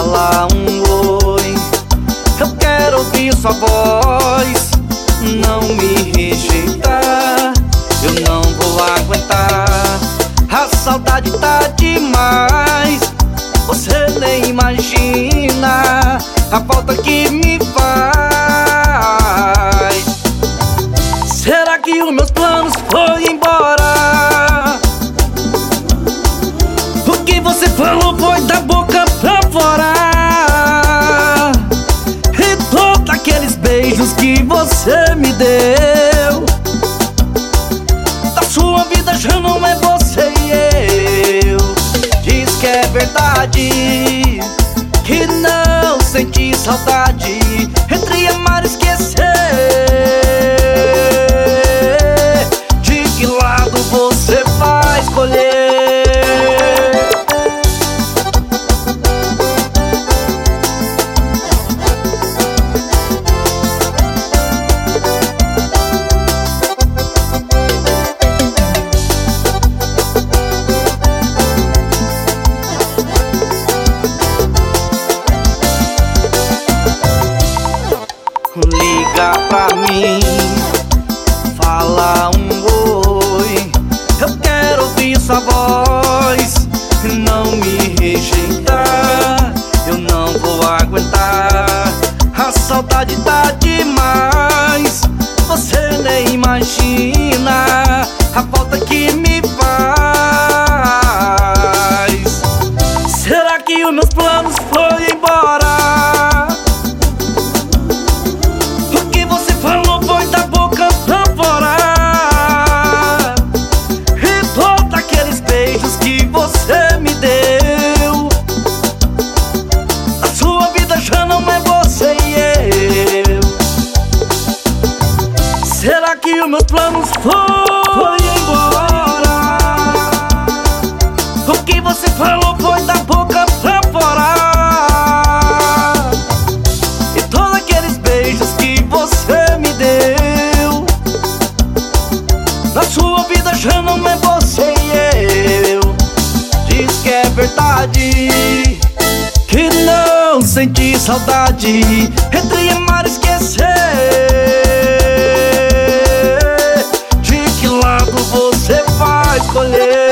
Fala um oi, eu quero ouvir sua voz. Não me rejeitar, eu não vou aguentar. A saudade tá demais, você nem imagina a falta que me faz. Será que os meus planos foi embora? O que você falou foi da boca pra fora. E todos aqueles beijos que você me deu, da sua vida já não é você e eu. Diz que é verdade, que não senti saudade. Entre amar e esquecer, de que lado você vai escolher? Liga pra mim, fala um oi, eu quero ouvir sua voz. Não me rejeitar, eu não vou aguentar. A saudade tá demais, você nem imagina a falta que me faz. Será que os meus planos foram embora? Você me deu, a sua vida já não é você e eu. Será que os meus planos foi embora? O que você falou foi da boca pra fora. E todos aqueles beijos que você me deu, a sua vida já não é você e eu. Diz que é verdade, que não senti saudade. Entre amar e esquecer, de que lado você vai escolher?